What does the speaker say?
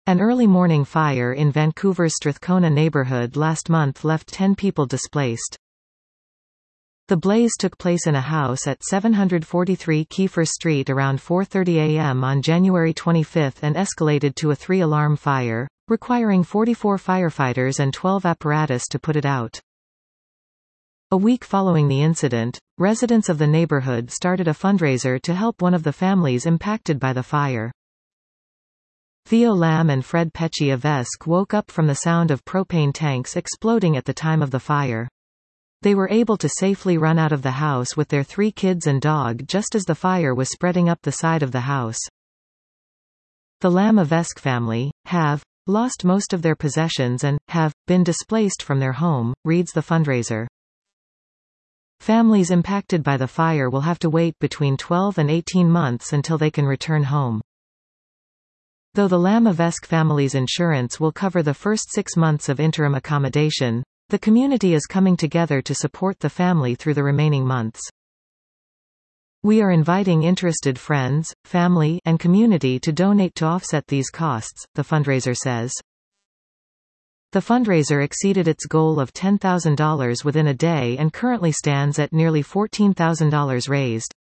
An early morning fire in Vancouver's Strathcona neighborhood last month left 10 people displaced. The blaze took place in a house at 743 Kiefer Street around 4:30 a.m. on January 25 and escalated to a 3-alarm fire, requiring 44 firefighters and 12 apparatus to put it out. A week following the incident, residents of the neighborhood started a fundraiser to help one of the families impacted by the fire. Theo Lamb and Fred Pecci of Esk woke up from the sound of propane tanks exploding at the time of the fire. They were able to safely run out of the house with their 3 kids and dog just as the fire was spreading up the side of the house. The Lamb of Esk family have lost most of their possessions and have been displaced from their home, reads the fundraiser. Families impacted by the fire will have to wait between 12 and 18 months until they can return home. Though the Lamb of Esk family's insurance will cover the first 6 months of interim accommodation, the community is coming together to support the family through the remaining months. We are inviting interested friends, family, and community to donate to offset these costs, the fundraiser says. The fundraiser exceeded its goal of $10,000 within a day and currently stands at nearly $14,000 raised.